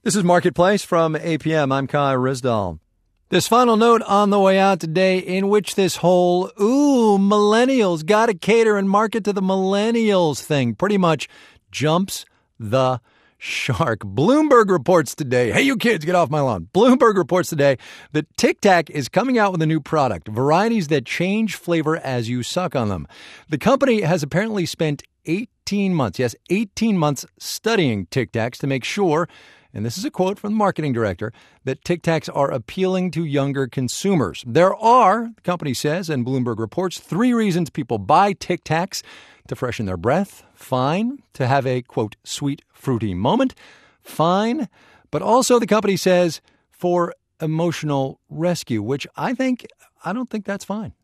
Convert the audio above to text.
This is Marketplace from APM. I'm Kai Rizdal. This final note on the way out today, in which this whole, millennials, gotta cater and market to the millennials thing pretty much jumps the shark. Bloomberg reports today, hey, you kids, get off my lawn. Bloomberg reports today that Tic Tac is coming out with a new product, varieties that change flavor as you suck on them. The company has apparently spent 18 months studying Tic Tacs to make sure, and this is a quote from the marketing director, that Tic Tacs are appealing to younger consumers. There are, the company says, and Bloomberg reports, 3 reasons people buy Tic Tacs: to freshen their breath, fine; to have a, quote, sweet, fruity moment, fine; but also, the company says, for emotional rescue, which I don't think that's fine.